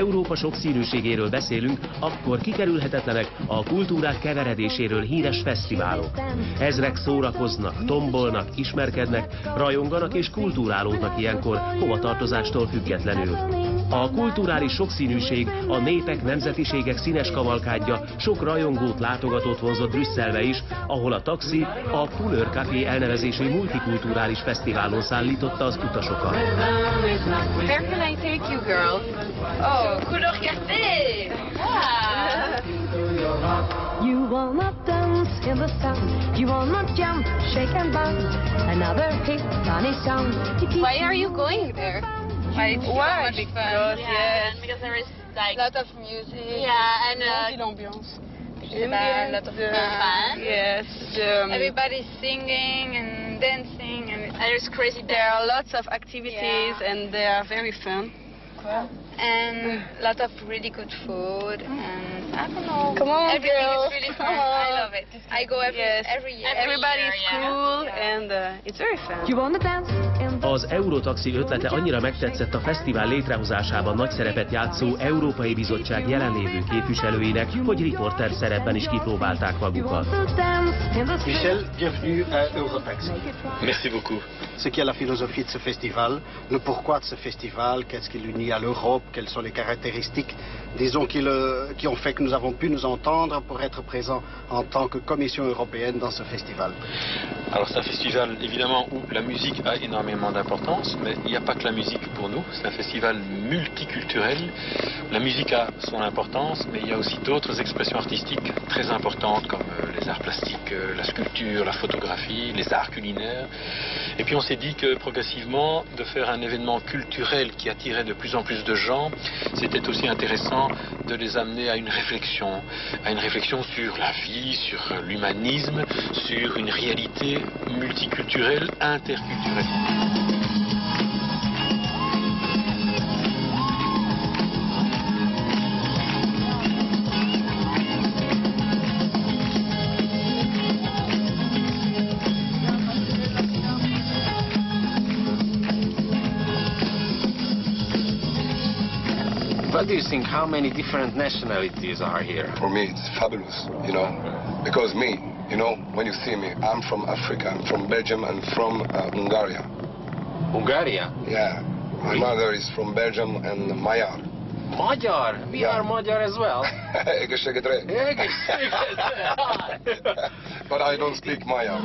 Európa sokszínűségéről beszélünk, akkor kikerülhetetlenek a kultúrák keveredéséről híres fesztiválok. Ezrek szórakoznak, tombolnak, ismerkednek, rajonganak és kulturálódnak ilyenkor hovatartozástól függetlenül. A kulturális sokszínűség, a népek, nemzetiségek színes kavalkádja sok rajongót, látogatót vonzott Brüsszelbe is, ahol a taxi a Couleur Café elnevezésű multikulturális fesztiválon szállította az utasokat. Where can I take you, girl? Oh, Couleur Café! You will not dance in the sun, you will not jump, shake and bounce, another hit, funny song. Why are you going there? Why? Because, yes, because there is like a lot of music. yeah, and l'ambiance. a lot of fun. Yes. Everybody's singing and dancing, and There's crazy. there are lots of activities, and they are very fun. And a lot of really good food, and I don't know. Come on, everything girl. is really fun. I love it. I go every year. year, Everybody's yeah. cool, and it's very fun. You wanna dance in the Az Eurotaxi ötlete annyira megtetszett a fesztivál létrehozásában nagy szerepet játszó Európai Bizottság jelenlévő képviselőinek, hogy riporter szerepben is kipróbálták magukat. Michel, bienvenue à Eurotaxi. Merci beaucoup. Ce qui est la philosophie de ce festival, le pourquoi de ce festival, qu'est-ce qui l'unit à l'Europe, quelles sont les caractéristiques, disons, qui ont fait que nous avons pu nous entendre pour être présents en tant que Commission européenne dans ce festival. Alors c'est un festival évidemment où la musique a énormément d'importance, mais il n'y a pas que la musique pour nous, c'est un festival multiculturel. La musique a son importance, mais il y a aussi d'autres expressions artistiques très importantes comme les arts plastiques, la sculpture, la photographie, les arts culinaires. Et puis on s'est dit que progressivement, de faire un événement culturel qui attirait de plus en plus de gens, c'était aussi intéressant de les amener à une réflexion sur la vie, sur l'humanisme, sur une réalité multiculturelle, interculturelle. What do you think, how many different nationalities are here? For me, it's fabulous, you know, because me, you know, when you see me, I'm from Africa, I'm from Belgium, and from Hungary. Hungary? Yeah, my mother is from Belgium and Magyar. Magyar? We are Magyar as well. Egészségedre. But I don't speak Magyar.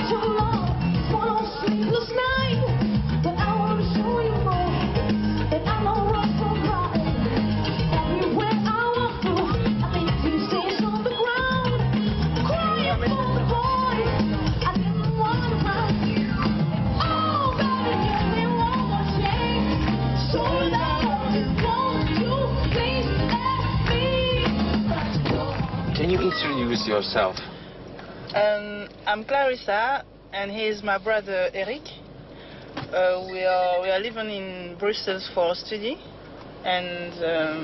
Can you introduce yourself? I'm Clarissa, and he's my brother Eric. We are living in Brussels for study, and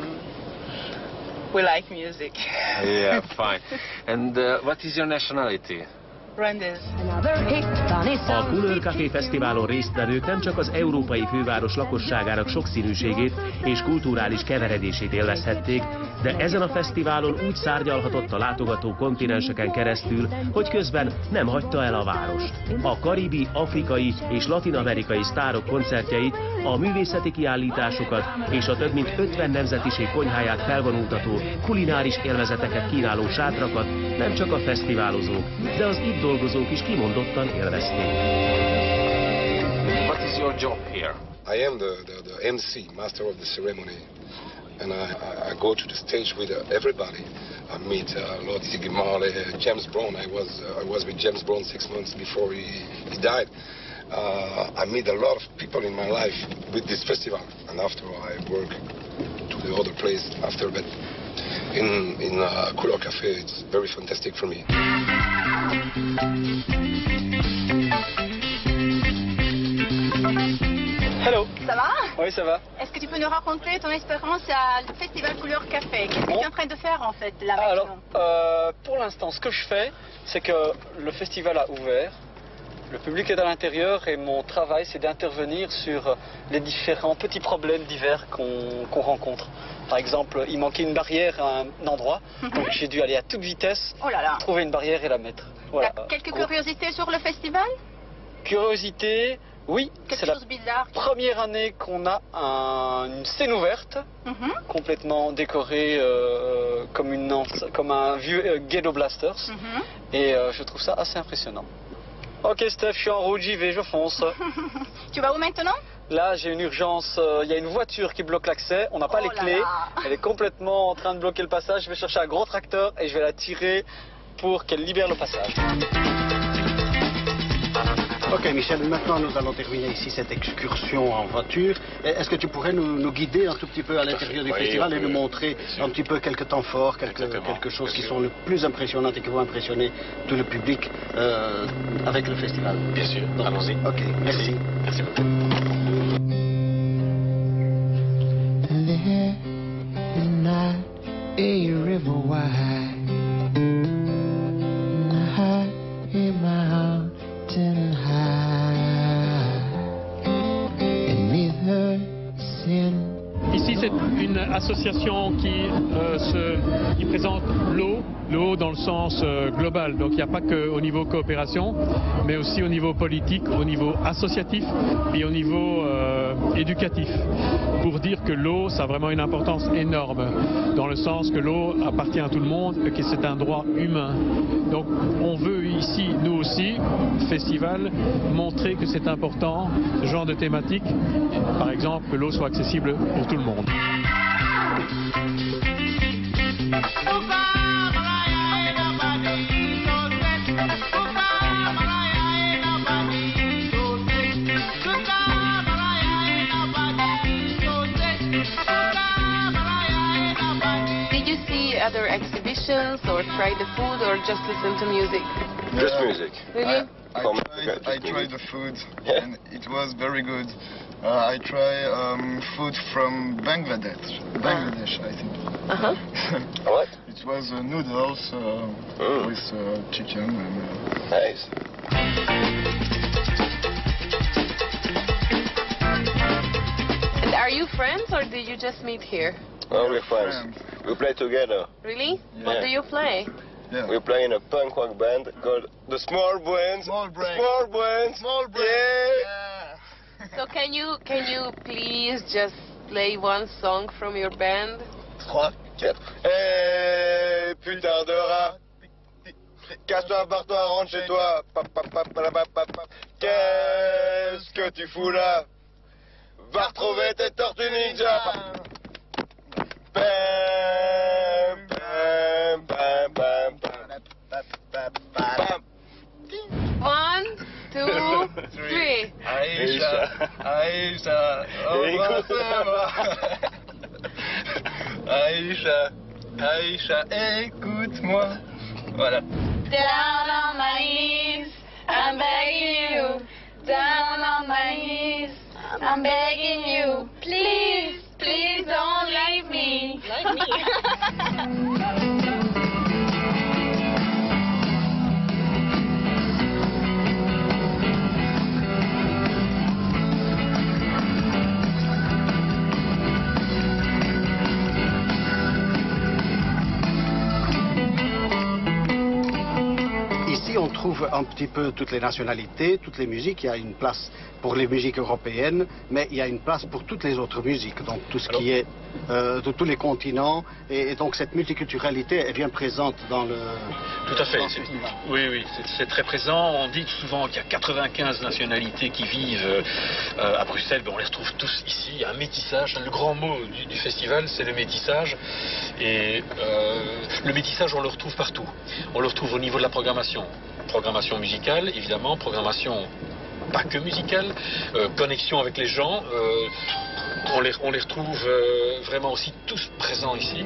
we like music. Yeah, fine. And what is your nationality? Rwandese. A Couleur Café Fesztiválon résztvevők nem csak az európai főváros lakosságának sokszínűségét és kulturális keveredését élvezhették, de ezen a fesztiválon úgy szárnyalhatott a látogató kontinenseken keresztül, hogy közben nem hagyta el a várost. A karibi, afrikai és latin-amerikai sztárok koncertjeit, a művészeti kiállításokat és a több mint 50 nemzetiség konyháját felvonultató kulináris élvezeteket kínáló sátrakat nem csak a fesztiválozók, de az itt dolgozók is kimondottan élvezték. What is your job here? I am the MC, master of the ceremony, and I go to the stage with everybody. I meet Lord Ziggy Marley, James Brown. I was with James Brown 6 months before he died. I meet a lot of people in my life with this festival, and after I work to the other place after that. In Couleur Café, it's very fantastic for me. Hello. Ça va? Oui, ça va. Est-ce que tu peux nous raconter ton expérience à le Festival Couleur Café? Qu'est-ce que tu es en train de faire en fait là maintenant? Alors, pour l'instant, ce que je fais, c'est que le festival a ouvert Le public est à l'intérieur et mon travail c'est d'intervenir sur les différents petits problèmes divers qu'on rencontre. Par exemple, il manquait une barrière à un endroit, donc j'ai dû aller à toute vitesse, trouver une barrière et la mettre. Voilà. Quelques curiosités sur le festival? Curiosité, oui, c'est la première année qu'on a une scène ouverte, complètement décorée comme un vieux Ghetto Blasters, et je trouve ça assez impressionnant. Ok Steph, je suis en route, j'y vais, je fonce. Tu vas où maintenant? Là, j'ai une urgence, il y a une voiture qui bloque l'accès, on n'a pas les clés, elle est complètement en train de bloquer le passage, je vais chercher un gros tracteur et je vais la tirer pour qu'elle libère le passage. Ok Michel, maintenant nous allons terminer ici cette excursion en voiture. Est-ce que tu pourrais nous guider un tout petit peu à l'intérieur du festival et nous montrer un petit peu quelques temps forts, quelque chose qui sont le plus impressionnantes et qui vont impressionner tout le public avec le festival? Bien sûr, allons-y. Ok, merci. Merci beaucoup. Ici, c'est une association qui présente l'eau dans le sens global. Donc il n'y a pas qu'au niveau coopération, mais aussi au niveau politique, au niveau associatif et au niveau éducatif. Pour dire que l'eau, ça a vraiment une importance énorme, dans le sens que l'eau appartient à tout le monde et que c'est un droit humain. Donc on veut ici, nous aussi, festival, montrer que c'est important, ce genre de thématique, par exemple que l'eau soit accessible pour tout le monde. Did you see other exhibitions or try the food or just listen to music? Just music. Really? I tried the food and it was very good. I tried food from Bangladesh, I think. What? It was noodles with chicken. Nice. And are you friends or did you just meet here? Oh, we're friends. We play together. Really? Yeah. What do you play? Yeah. We play in a punk rock band called the Small Brains. Small Brains. Small Brains. Small Brains. Yeah. So can you please just play one song from your band? 3, 4. Hey, putain de rat. Casse-toi, barre-toi, rentre chez toi. Qu'est-ce que tu fous là? Va retrouver tes tortues ninja. Bam, bam, bam, bam, bam, bam. 1, 2, 3. Aïcha, Aïcha, embrasse-moi. Aïcha, Aïcha, écoute-moi. Voilà. Down on my knees, I'm begging you. Down on my knees, I'm begging you. Please, please don't leave me. Ici, on trouve un petit peu toutes les nationalités, toutes les musiques. Il y a une place pour les musiques européennes, mais il y a une place pour toutes les autres musiques, donc tout ce qui est de tous les continents. Et donc cette multiculturalité est bien présente dans le... Tout à fait. Oui, c'est très présent. On dit souvent qu'il y a 95 nationalités qui vivent à Bruxelles. On les retrouve tous ici. Il y a un métissage. Le grand mot du festival, c'est le métissage. Et le métissage, on le retrouve partout. On le retrouve au niveau de la programmation. Programmation musicale, évidemment. Programmation pas que musicale. Connexion avec les gens. On les retrouve vraiment aussi tous présents ici.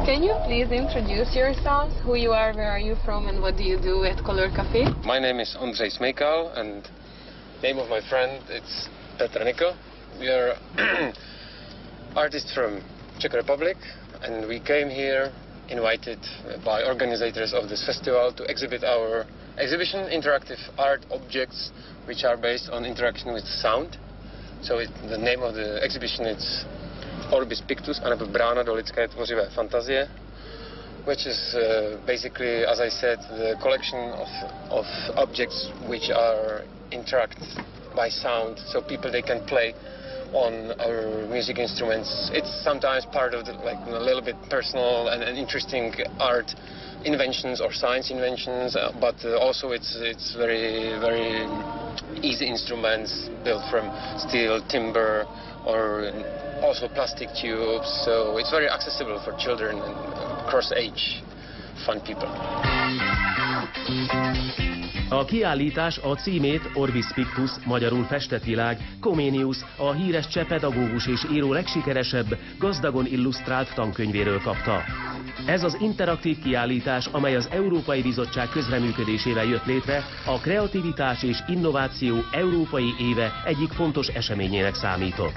Can you please introduce yourselves? Who you are, where are you from, and what do you do at Color Café? My name is Ondřej Smejkal, and name of my friend it's Petr Niko. We are artists from Czech Republic, and we came here invited by organizers of this festival to exhibit our exhibition, interactive art objects which are based on interaction with sound. So the name of the exhibition is Orbis Pictus, anebo Brána do lidské tvořivé fantazie, which is basically, as I said, the collection of objects which are interact by sound, so people they can play on our music instruments. It's sometimes part of the, like a little bit personal and interesting art inventions or science inventions, but also it's very easy instruments built from steel, timber, or also plastic tubes. So it's very accessible for children and cross-age fun people. A kiállítás a címét Orbis Pictus, magyarul festett világ, Comenius, a híres cseh pedagógus és író legsikeresebb, gazdagon illusztrált tankönyvéről kapta. Ez az interaktív kiállítás, amely az Európai Bizottság közreműködésével jött létre, a kreativitás és innováció Európai Éve egyik fontos eseményének számított.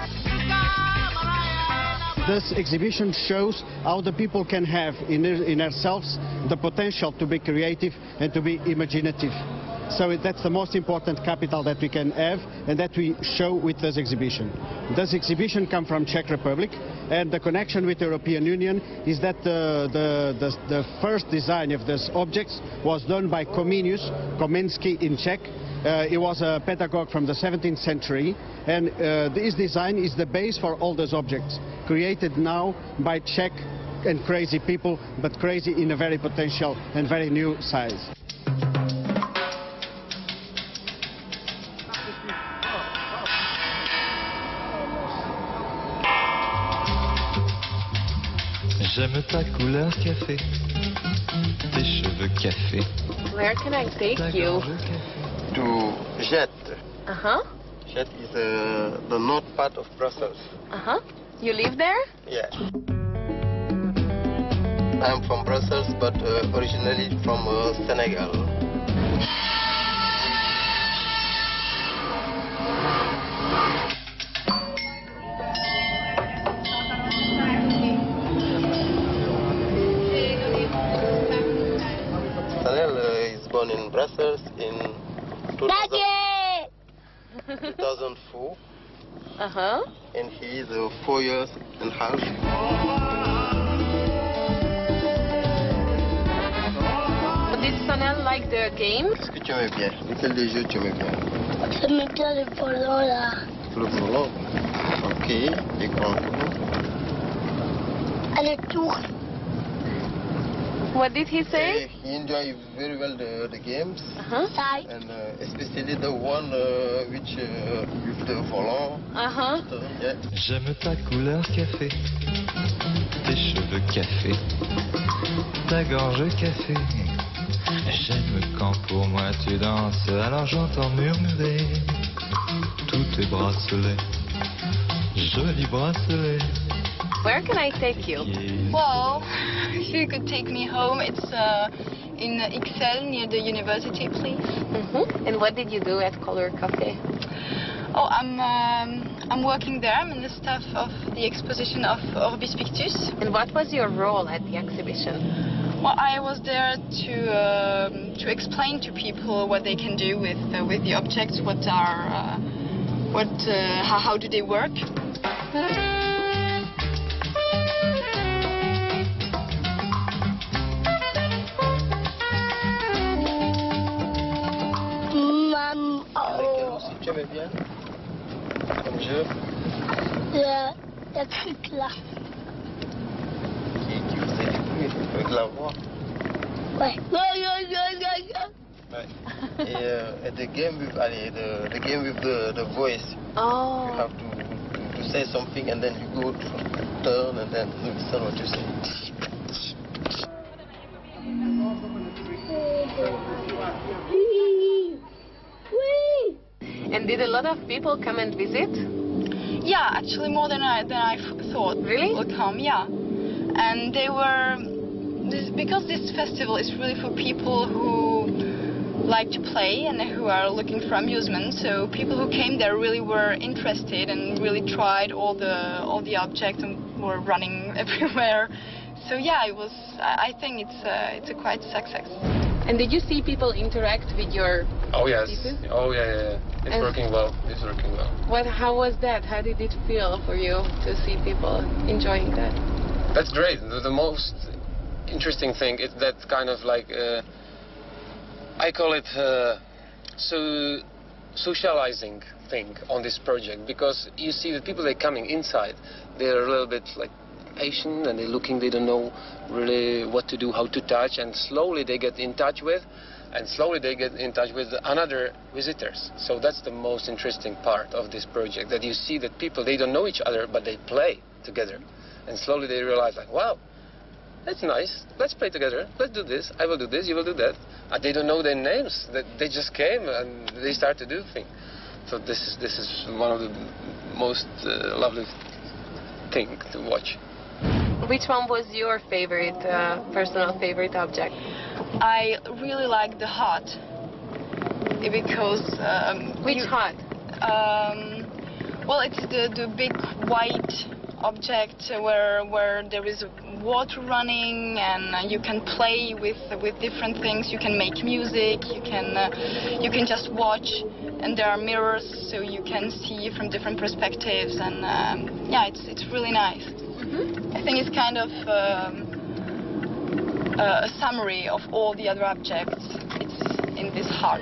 This exhibition shows how the people can have in themselves the potential to be creative and to be imaginative. So that's the most important capital that we can have and that we show with this exhibition. This exhibition comes from Czech Republic, and the connection with the European Union is that the first design of these objects was done by Comenius, Komensky in Czech. He was a pedagogue from the 17th century, and this design is the base for all those objects, created now by Czech and crazy people, but crazy in a very potential and very new size. J'aime ta couleur café, tes cheveux café. Where can I take you? To Jet. Jet is the north part of Brussels. You live there? Yeah. I'm from Brussels, but originally from Senegal. Is born in Brussels in 2004. And he is 4 years and a half. Did Sanel like the games? Est-ce que tu aimais bien? Lesquels des jeux tu aimais bien? J'aimais bien le volant là. Le volant? Ok, les grands tours. And le tour. What did he say? He enjoyed very well the games, and especially the one which with the volant. Yeah. J'aime ta couleur café, tes cheveux café, ta gorge café. J'aime quand pour moi tu danses, alors j'entends murmurer tous tes bracelets, jolis bracelets. Where can I take you? Well, if you could take me home, it's in Ixelles near the university, please. And what did you do at Color Café? Oh, I'm working there. I'm in the staff of the exposition of Orbis Pictus. And what was your role at the exhibition? Well, I was there to explain to people what they can do with the objects, how do they work. Tu aimais bien comme jeu? Le truc là. Qui faisait du bruit avec la voix? Ouais. Ouais. Et the game with the voice. Oh. You have to say something and then you go to turn and then you listen what you say. And did a lot of people come and visit? Yeah, actually more than I thought. Really? Would come, yeah. And they were, because this festival is really for people who like to play and who are looking for amusement, so people who came there really were interested and really tried all the objects and were running everywhere. So yeah, it was. I think it's a quite success. And did you see people interact with your pieces? Oh yeah. It's working well. How was that? How did it feel for you to see people enjoying that? That's great. The most interesting thing is that kind of like I call it socializing thing on this project, because you see the people they're coming inside, they're a little bit like patient and they're looking, they don't know really what to do, how to touch, and slowly they get in touch with another visitors. So that's the most interesting part of this project, that you see that people, they don't know each other, but they play together, and slowly they realize like, wow, that's nice, let's play together, let's do this, I will do this, you will do that. And they don't know their names, they just came and they start to do things. So this is one of the most lovely thing to watch. Which one was your favorite, personal favorite object? I really like the heart, because... Which heart? Well, it's the big white object where there is water running, and you can play with different things. You can make music, you can just watch, and there are mirrors, so you can see from different perspectives, and yeah, it's really nice. I think it's kind of a summary of all the other objects. It's in this heart.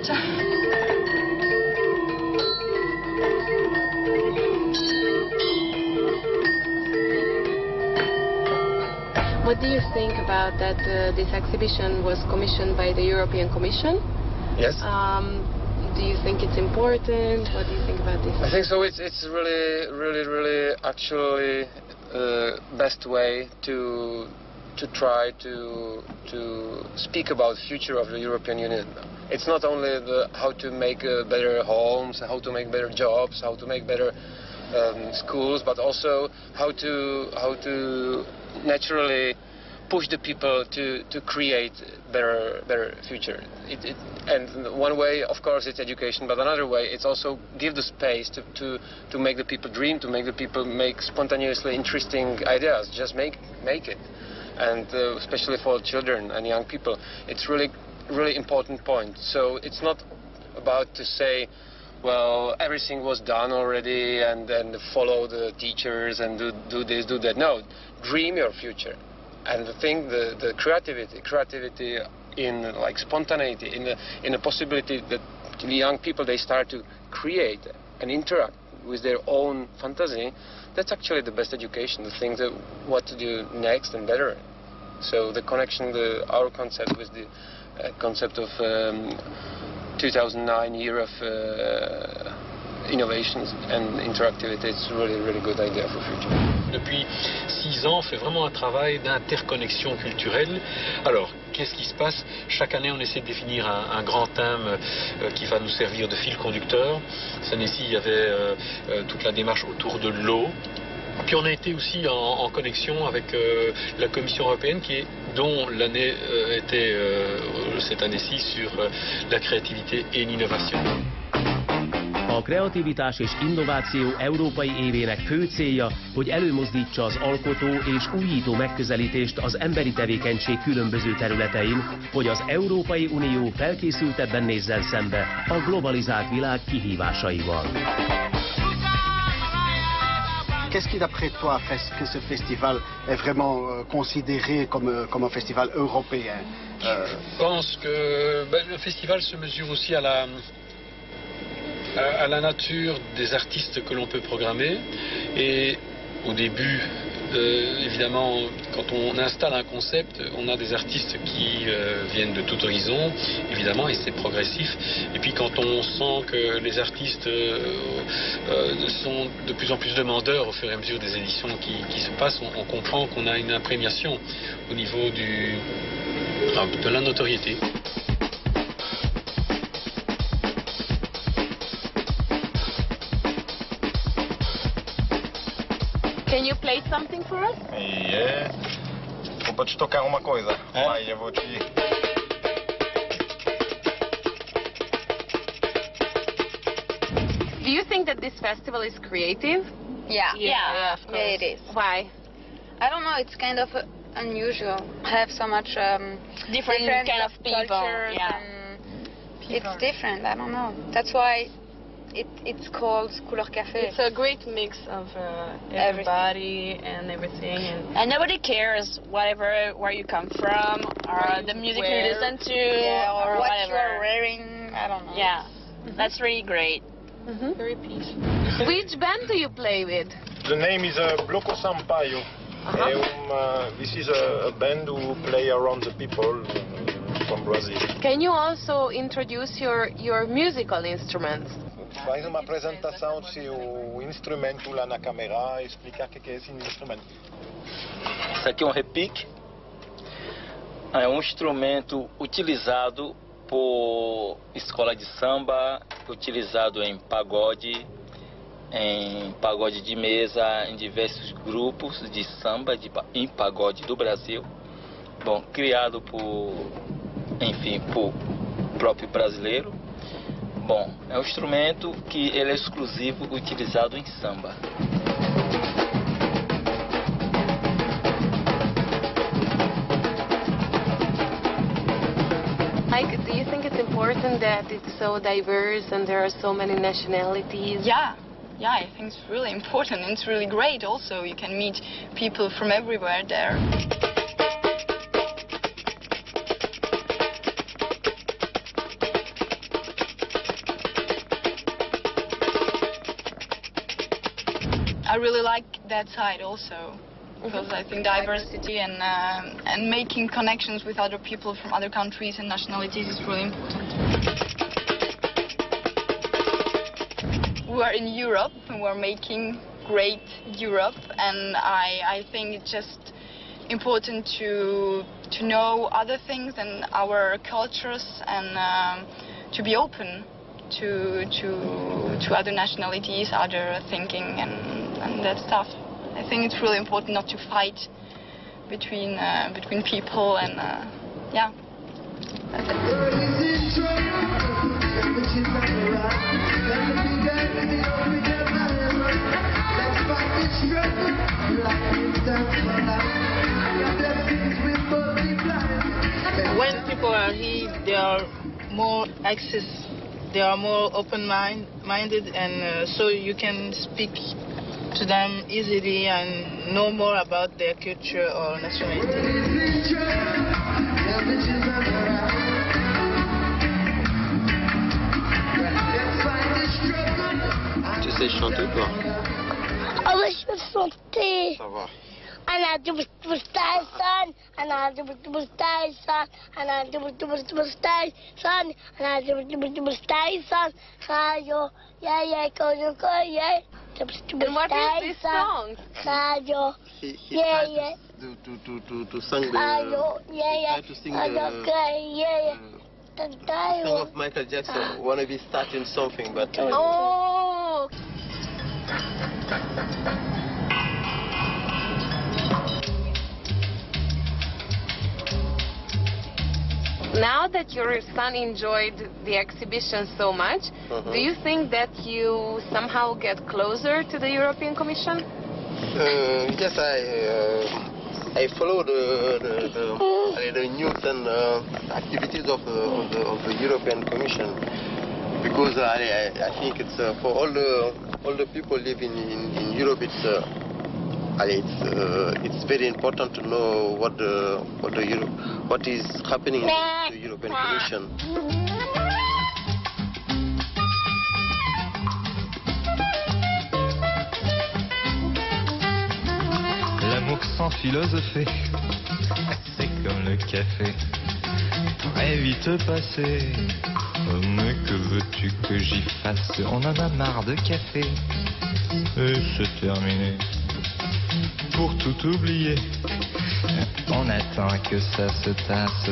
What do you think about that this exhibition was commissioned by the European Commission? Yes. Do you think it's important? What do you think about this? I think so. It's really actually best way to try to speak about the future of the European Union. It's not only how to make better homes, how to make better jobs, how to make better schools, but also how to naturally push the people to create better future. And one way, of course, it's education, but another way, it's also give the space to make the people dream, to make the people make spontaneously interesting ideas. Just make it, and especially for children and young people, it's really important point. So it's not about to say, well, everything was done already, and then follow the teachers and do this, do that. No, dream your future. And the thing, the creativity in like spontaneity, in the possibility that the young people, they start to create and interact with their own fantasy, that's actually the best education, the thing that what to do next and better. So the connection, our concept with the concept of 2009 year of innovations and interactivity, it's really good idea for future. Depuis 6 ans, on fait vraiment un travail d'interconnexion culturelle. Alors, qu'est-ce qui se passe? Chaque année, on essaie de définir un grand thème qui va nous servir de fil conducteur. Cette année-ci, il y avait toute la démarche autour de l'eau. Puis on a été aussi en connexion avec la Commission européenne, dont l'année était cette année-ci sur la créativité et l'innovation. A kreativitás és innováció európai évének fő célja, hogy előmozdítsa az alkotó és újító megközelítést az emberi tevékenység különböző területein, hogy az Európai Unió felkészültebben nézzen szembe a globalizált világ kihívásaival. Qu'est-ce qui, d'après toi, fait que ce festival est vraiment considéré comme un festival européen? Je pense que le festival se mesure aussi à la nature des artistes que l'on peut programmer. Et au début, évidemment, quand on installe un concept, on a des artistes qui viennent de tout horizon, évidemment, et c'est progressif. Et puis quand on sent que les artistes sont de plus en plus demandeurs au fur et à mesure des éditions qui se passent, on comprend qu'on a une imprégnation au niveau de la notoriété. Can you play something for us? Yeah. vou te tocar uma coisa. Vai, eu vou te... Do you think that this festival is creative? Yeah, of course. it is. Why? I don't know, it's kind of unusual. Have so much different kind of people. Cultures and it's different, I don't know. That's why it's called Couleur Café. It's a great mix of everybody and everything. And nobody cares where you come from or the music you listen to or what whatever. you're wearing, I don't know. Yeah, that's really great. Very peaceful. Which band do you play with? The name is Bloco Sampaio. This is a band who play around the people from Brazil. Can you also introduce your musical instruments? Faz uma apresentação do seu instrumento lá na câmera e explicar o que é esse instrumento. Isso aqui é um repique. É um instrumento utilizado por escola de samba, utilizado em pagode de mesa, em diversos grupos de samba em pagode do Brasil. Bom, criado por próprio brasileiro. Bom, é um instrumento que ele é exclusivo, utilizado em samba. Like, do you think it's important that it's so diverse and there are so many nationalities? Yeah, I think it's really important and it's really great also. You can meet people from everywhere there. I really like that side also, because I think diversity and making connections with other people from other countries and nationalities is really important. We are in Europe and we're making great Europe, and I think it's just important to know other things and our cultures and to be open to other nationalities, other thinking and that stuff. I think it's really important not to fight between people and yeah. When people are here, they are more they are more open-minded, and so you can speak to them easily and know more about their culture or nationality. Tu sais chanter toi? Ah oui, je peux chanter. Ça va. أنا دبس تايسون أنا دبس تايسون أنا دبس تايسون أنا دبس تايسون خايو يا كويو كويو دبس تايسون خايو يا to sing خايو يا to sing song of Michael Jackson. Wanna be starting something, but Oh. Now that your son enjoyed the exhibition so much, do you think that you somehow get closer to the European Commission? Yes, I follow the news and activities of the European Commission, because I think it's for all the people living in Europe. It's very important to know what is happening in the European Commission. L'amour sans philosopher, c'est comme le café, très vite passé. Oh, mais que veux-tu que j'y fasse? On en a marre de café, et c'est terminé. Pour tout oublier, on attend que ça se tasse.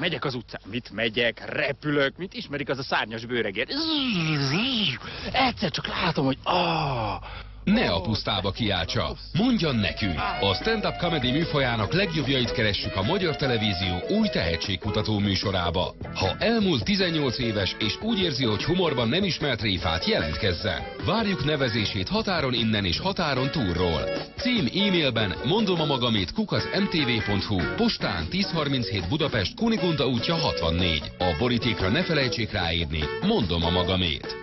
Megyek az utcán. Mit megyek? Repülök. Mit ismerik az a szárnyas bőregér? Egyszer csak látom, hogy Ne a pusztába kiáltsa, mondjon nekünk! A stand-up comedy műfajának legjobbjait keressük a Magyar Televízió új tehetségkutató műsorába. Ha elmúlt 18 éves és úgy érzi, hogy humorban nem ismert tréfát, jelentkezzen. Várjuk nevezését határon innen és határon túlról. Cím e-mailben mondomamagamét @mtv.hu, postán 1037 Budapest, Kunigunda útja 64. A borítékra ne felejtsék ráírni, mondom a magamét.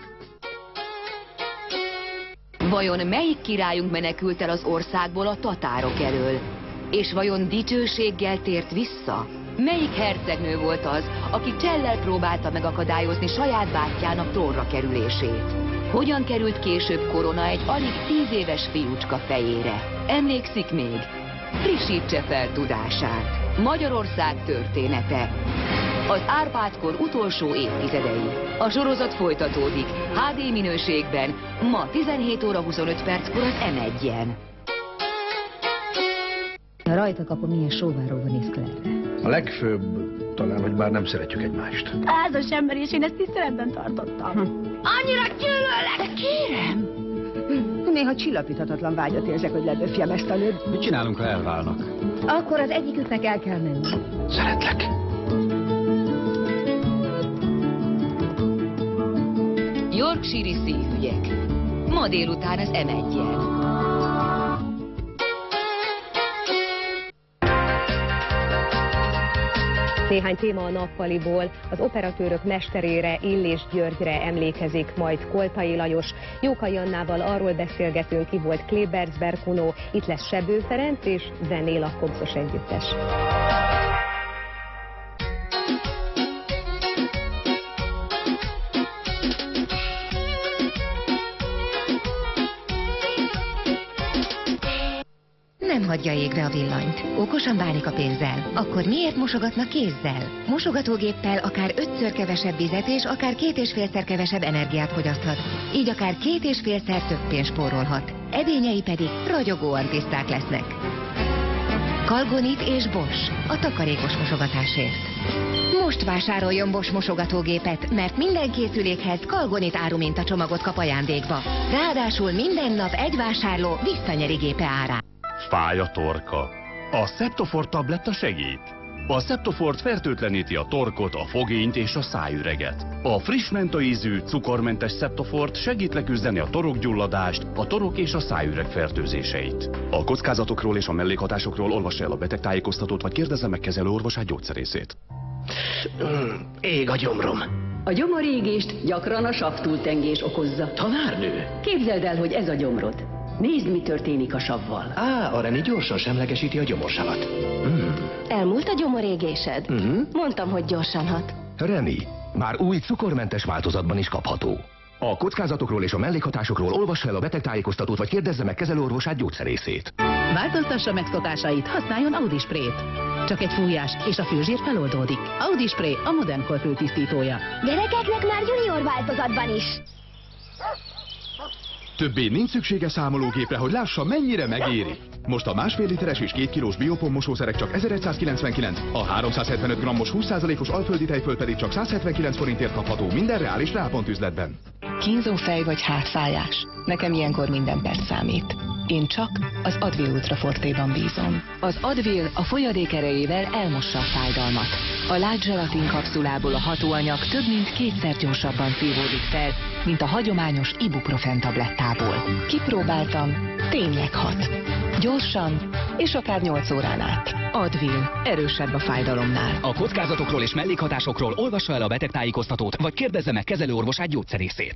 Vajon melyik királyunk menekült el az országból a tatárok elől? És vajon dicsőséggel tért vissza? Melyik hercegnő volt az, aki csellel próbálta megakadályozni saját bátyjának trónra kerülését? Hogyan került később korona egy alig 10 éves fiúcska fejére? Emlékszik még? Frissítse fel tudását. Magyarország története. Az Árpád-kor utolsó évtizedei. A sorozat folytatódik HD minőségben ma 17 óra 25 perckor az M1-en. A rajtakapom milyen sóvárolva néz Claire-re. A legfőbb talán, hogy bár nem szeretjük egymást. Házas ember, és én ezt tiszteletben tartottam. Annyira gyűlöllek, kérem! Néha csillapíthatatlan vágyat érzek, hogy leböfjem ezt a nőt. Mit csinálunk, ha elválnak? Akkor az egyiküknek el kell menni. Szeretlek. Yorkshire-i szívügyek. Ma délután az M1-en. Néhány téma a nappaliból. Az operatőrök mesterére, Illés Györgyre emlékezik majd Koltai Lajos. Jókai Annával arról beszélgetünk, ki volt Klebersberg Kuno, itt lesz Sebő Ferenc és zenél a Kobzos együttes. Nem hagyja égre a villanyt. Okosan bánik a pénzzel. Akkor miért mosogatnak kézzel? Mosogatógéppel akár 5-ször kevesebb vizet és akár 2,5-szer kevesebb energiát fogyaszthat. Így akár 2,5-szer több pénzt spórolhat. Edényei pedig ragyogóan tiszták lesznek. Kalgonit és Bosch. A takarékos mosogatásért. Most vásároljon Bosch mosogatógépet, mert minden készülékhez Kalgonit árumintacsomagot kap ajándékba. Ráadásul minden nap egy vásárló visszanyeri gépe árát. Fáj a torka. A Septofort tabletta segít. A Septofort fertőtleníti a torkot, a fogényt és a szájüreget. A friss mentaízű, cukormentes Septofort segít leküzdeni a torokgyulladást, a torok és a szájüreg fertőzéseit. A kockázatokról és a mellékhatásokról olvassa el a betegtájékoztatót, vagy kérdezze meg kezelőorvosát, gyógyszerészét. Ég a gyomrom. A gyomorégést gyakran a savtúltengés okozza. Tanárnő? Képzeld el, hogy ez a gyomrod. Nézd, mi történik a savval. A Reni gyorsan semlegesíti a gyomorsavat. Elmúlt a gyomorégésed? Mondtam, hogy gyorsan hat. Reni, már új cukormentes változatban is kapható. A kockázatokról és a mellékhatásokról olvassa el a betegtájékoztatót, vagy kérdezze meg kezelőorvosát, gyógyszerészét. Változtassa meg szokásait, használjon Audi Sprayt. Csak egy fújás, és a főzsír feloldódik. Audi Spray a modern kor főtisztítója. Gyerekeknek már junior változatban is. Többé nincs szüksége számológépre, hogy lássa, mennyire megéri. Most a 1,5 literes és 2 kilós Biopon mosószerek csak 1199, a 375 grammos 20%-os alföldi tejföld pedig csak 179 forintért kapható minden reális Reálpont üzletben. Kínzó fej vagy hátfájás? Nekem ilyenkor minden perc számít. Én csak az Advil Ultra Forte-ban bízom. Az Advil a folyadék erejével elmossa a fájdalmat. A lágy zselatin kapszulából a hatóanyag több mint 2-szer gyorsabban szívódik fel, mint a hagyományos ibuprofen tablettából. Kipróbáltam, tényleg hat. Gyorsan, és akár 8 órán át. Advil, erősebb a fájdalomnál. A kockázatokról és mellékhatásokról olvassa el a betegtájékoztatót, vagy kérdezze meg kezelőorvosát, gyógyszerészét.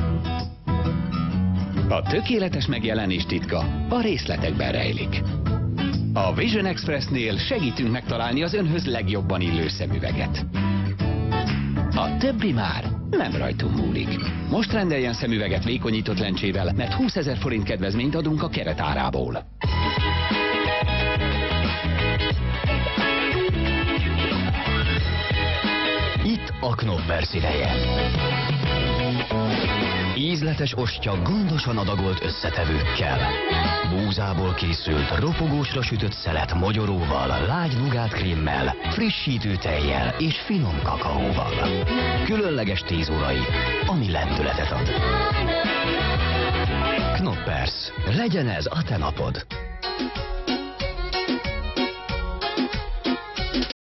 A tökéletes megjelenés titka a részletekben rejlik. A Vision Expressnél segítünk megtalálni az önhöz legjobban illő szemüveget. A többi már nem rajtunk múlik. Most rendeljen szemüveget vékonyított lencsével, mert 20 000 forint kedvezményt adunk a keretárából. Itt a Knoppers ideje. Ízlés ízletes ostya gondosan adagolt összetevőkkel. Búzából készült, ropogósra sütött szelet mogyoróval, lágy nugátkrémmel, frissítő tejjel és finom kakaóval. Különleges 10 órai, ami lendületet ad. Knoppers, legyen ez a te napod!